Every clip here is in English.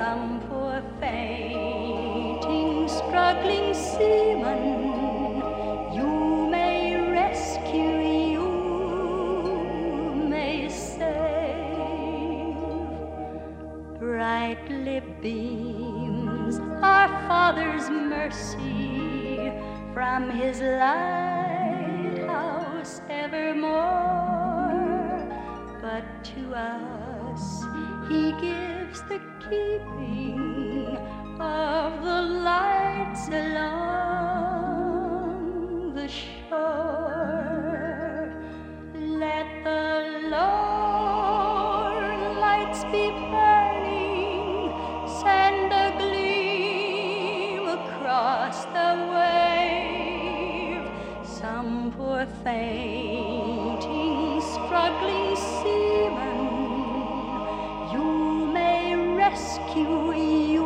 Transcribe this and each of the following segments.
some poor fainting, struggling seaman you may rescue, you may save. Brightly beams our Father's mercy from his lighthouse evermore, but to us he gives the keeping of the lights along the shore. Let the lower lights be burning, send a gleam across the wave. Some poor fainting, struggling seaman you may rescue, you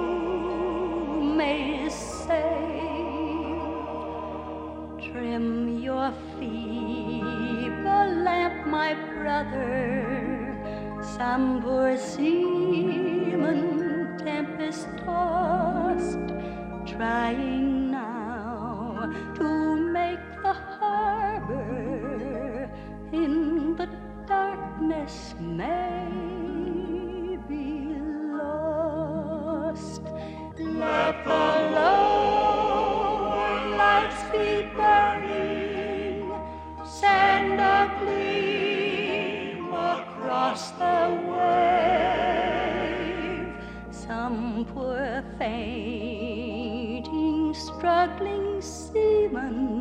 may save. Trim your feeble lamp, my brother. Some poor seaman, tempest-tossed, trying now to make the harbor in the darkness may be lost. Let the lower lights be burning, send a gleam across the wave. Some poor fainting, struggling seaman